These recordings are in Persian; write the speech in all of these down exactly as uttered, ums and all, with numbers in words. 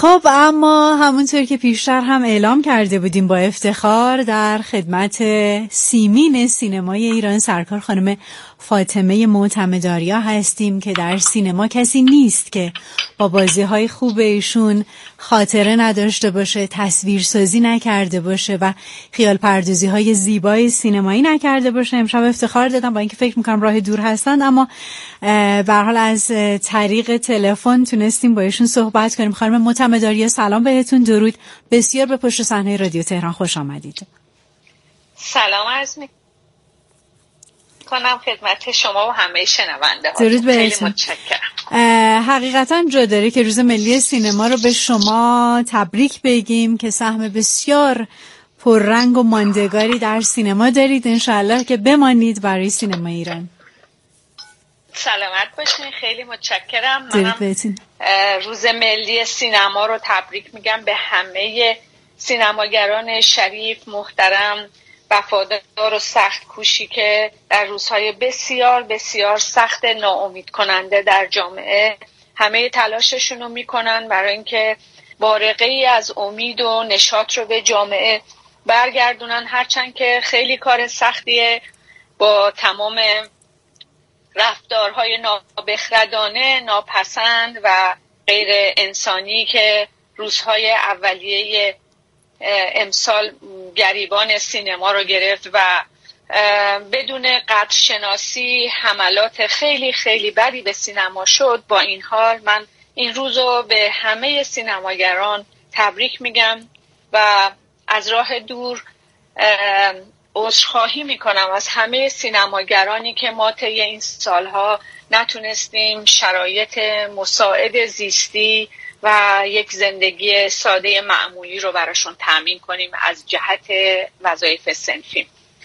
خب اما همونطور که پیشتر هم اعلام کرده بودیم با افتخار در خدمت سیمین سینمای ایران سرکار خانم فاطمه معتمدآریا هستیم که در سینما کسی نیست که با بازی‌های خوب ایشون خاطره نداشته باشه، تصویرسازی نکرده باشه و خیال پردازی‌های زیبای سینمایی نکرده باشه. امشب افتخار دادم با اینکه فکر می‌کنم راه دور هستند، اما به هر حال از طریق تلفن تونستیم با ایشون صحبت کنیم. خانم معتمدآریا سلام بهتون، درود، بسیار به پشت صحنه رادیو تهران خوش آمدید. سلام عرض می‌کنم خدمت شما و همه شنونده ها. درود بهتون. خیلی متشکرم. حقیقتا جا داره که روز ملی سینما رو به شما تبریک بگیم که سهم بسیار پررنگ و ماندگاری در سینما دارید. انشالله که بمانید برای سینما ایران. سلامت باشین، خیلی متشکرم. منم روز ملی سینما رو تبریک میگم به همه سینماگران شریف، محترم، وفادار و سخت کوشی که در روزهای بسیار بسیار سخت ناامید کننده در جامعه همه تلاششون رو میکنن برای اینکه بارقه ای از امید و نشاط رو به جامعه برگردونن، هرچند که خیلی کار سختیه با تمام رفتارهای نابخردانه، ناپسند و غیر انسانی که روزهای اولیه امسال گریبان سینما رو گرفت و بدون قدرشناسی حملات خیلی خیلی بدی به سینما شد. با این حال من این روز رو به همه سینماگران تبریک میگم و از راه دور عذرخواهی میکنم از همه سینماگرانی که ما طی این سالها نتونستیم شرایط مساعد زیستی و یک زندگی ساده معمولی رو براشون تامین کنیم از جهت وظایف صنفی.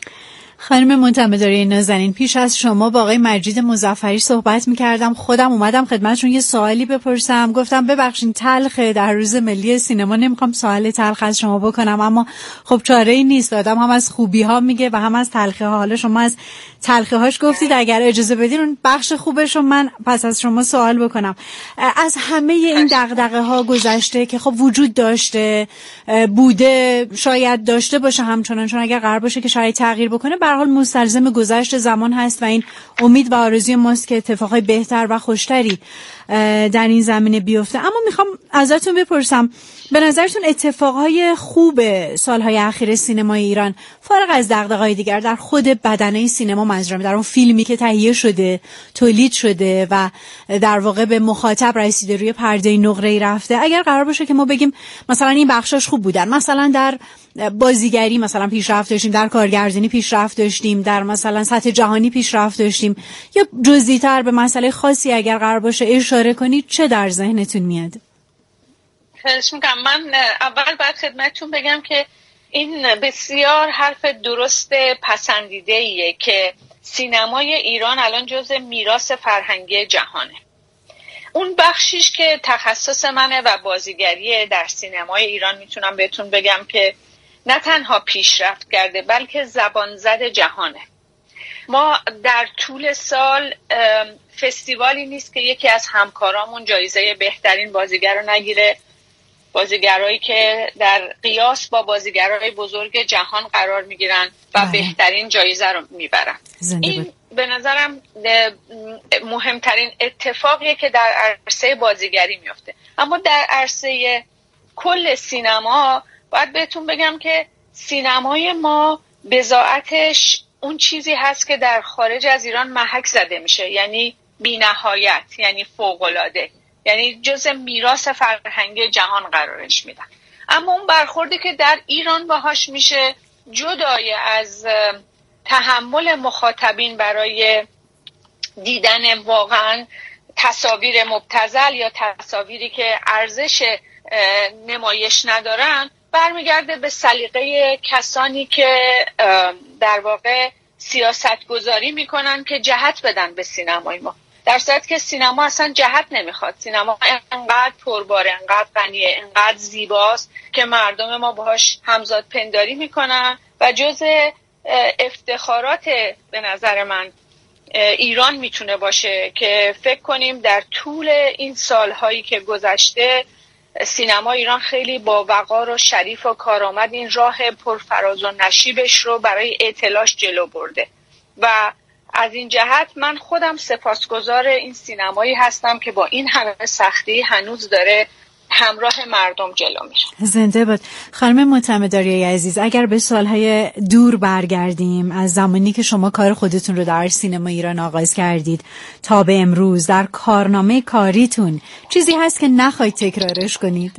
خانم معتمدآریا نازنین، پیش از شما با آقای مجید مظفری صحبت می‌کردم، خودم اومدم خدمتشون یه سوالی بپرسم، گفتم ببخشید تلخه در روز ملی سینما نمی‌خوام سوال تلخ از شما بکنم، اما خب چاره‌ای نیست، آدم هم از خوبی‌ها میگه و هم از تلخی‌ها. حالا شما از تلخی‌هاش گفتید، اگر اجازه بدین اون بخش خوبش رو من پس از شما سوال بکنم. از همه این دغدغه‌ها گذشته که خب وجود داشته بوده، شاید داشته باشه همچنان، چون اگر قرار باشه که شاید تغییر بکنه به هر حال مستلزم گذشت زمان هست و این امید و آرزوی ماست که اتفاقای بهتر و خوشتری در این زمینه بیفته. اما میخوام ازتون بپرسم، به نظرتون اتفاقهای خوب سالهای اخیر سینمای ایران فارغ از دغدغه‌های دیگر در خود بدنه سینما، منظورم در اون فیلمی که تهیه شده، تولید شده و در واقع به مخاطب رسیده، روی پرده نقره‌ای رفته، اگر قرار باشه که ما بگیم مثلا این بخشاش خوب بودن، مثلا در بازیگری مثلا پیشرفت داشتیم، در کارگردانی پیشرفت داشتیم، در مثلا سطح جهانی پیشرفت داشتیم، یا جزئی‌تر به مسئله خاصی اگر قرار باشه اشاره کنید، چه در ذهنتون میاد؟ خواهش می‌کنم. من اول باید خدمتتون بگم که این بسیار حرف درست پسندیده‌ایه که سینمای ایران الان جزء میراث فرهنگی جهانه. اون بخشیش که تخصص منه و بازیگری در سینمای ایران، میتونم بهتون بگم که نه تنها پیشرفت کرده بلکه زبان زد جهانه. ما در طول سال فستیوالی نیست که یکی از همکارامون جایزه بهترین بازیگر رو نگیره، بازیگرایی که در قیاس با بازیگرای بزرگ جهان قرار میگیرن و بله. بهترین جایزه رو میبرن. این به نظرم مهمترین اتفاقیه که در عرصه بازیگری میفته. اما در عرصه کل سینما باید بهتون بگم که سینمای ما بضاعتش اون چیزی هست که در خارج از ایران محک زده میشه، یعنی بی‌نهایت، یعنی فوق‌العاده، یعنی جزء میراث فرهنگی جهان قرارش میدن. اما اون برخوردی که در ایران باهاش میشه، جدای از تحمل مخاطبین برای دیدن واقعا تصاویر مبتذل یا تصاویری که ارزش نمایش ندارن، برمیگرده به سلیقه کسانی که در واقع سیاست گذاری میکنن که جهت بدن به سینمای ما، در صورتی که سینما اصلا جهت نمیخواد. سینما انقدر پرباره، انقدر غنیه، انقدر زیباست که مردم ما باهاش همزاد پنداری میکنن و جزء افتخارات به نظر من ایران میتونه باشه که فکر کنیم در طول این سالهایی که گذشته سینما ایران خیلی با وقار و شریف و کارآمد این راه پرفراز و نشیبش رو برای اعتلاش جلو برده و از این جهت من خودم سپاسگزار این سینمایی هستم که با این همه سختی هنوز داره همراه مردم جلو میره. زنده باد. خانم معتمدآریای عزیز، اگر به سالهای دور برگردیم از زمانی که شما کار خودتون رو در سینما ایران آغاز کردید تا به امروز، در کارنامه کاریتون چیزی هست که نخواید تکرارش کنید؟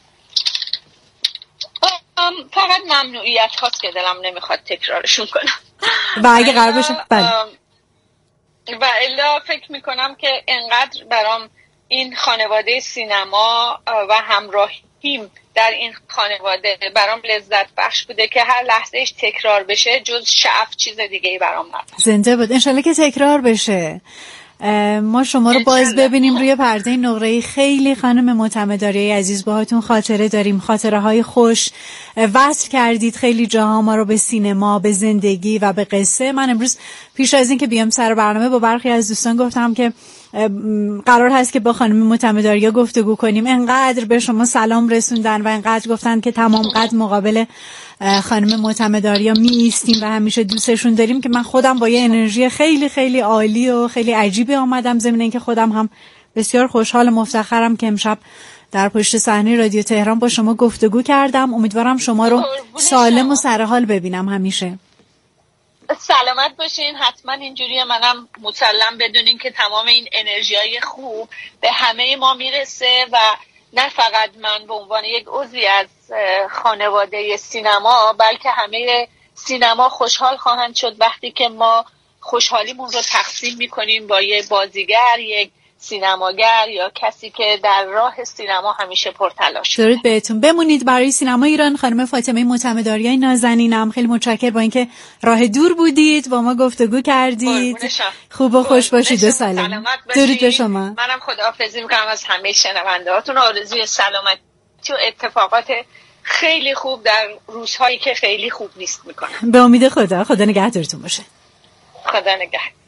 فقط ممنوعیت هاست که دلم نمیخواد تکرارشون کنم و اگه قرار بشه بله. و الا فکر میکنم که انقدر برام این خانواده سینما و همراهیم در این خانواده برام لذت بخش بوده که هر لحظهش تکرار بشه جز شعف چیز دیگه ای برام نداره. زنده بود. انشالله که تکرار بشه. ما شما رو باز ببینیم روی پرده نقره‌ای. خیلی خانم معتمدآریای عزیز باهاتون خاطره داریم، خاطره های خوش وصل کردید خیلی جاها ما رو به سینما، به زندگی و به قصه. من امروز پیش از این که بیام سر برنامه با برخی از دوستان گفتم که قرار هست که با خانم معتمدآریا گفتگو کنیم. انقدر به شما سلام رسوندن و انقدر گفتن که تمام قد مقابل خانم معتمدآریا می ایستیم و همیشه دوستشون داریم که من خودم با یه انرژی خیلی خیلی عالی و خیلی عجیبی آمدم، ضمن اینکه خودم هم بسیار خوشحال و مفتخرم که امشب در پشت صحنه رادیو تهران با شما گفتگو کردم. امیدوارم شما رو سالم و سرحال ببینم همیشه. سلامت باشین. حتما اینجوریه. منم مسلم بدونین که تمام این انرژیای خوب به همه ما میرسه و نه فقط من به عنوان یک عضوی از خانواده سینما بلکه همه سینما خوشحال خواهند شد وقتی که ما خوشحالیمون رو تقسیم میکنیم با یه بازیگر، یک سینماگر یا کسی که در راه سینما همیشه پرتلاش. درود بهتون. بمونید برای سینما ایران. خانم فاطمه معتمدآریای نازنینم خیلی متشکرم با اینکه راه دور بودید با ما گفتگو کردید. خوب و خوش باشید و سلام. درود به شما. منم خداحافظی میکنم از همه شنوندهاتون. آرزوی سلامتی و اتفاقات خیلی خوب در روزهایی که خیلی خوب نیست میکنم. به امید خدا. خدا نگهدارتون باشه. خدا نگهدار.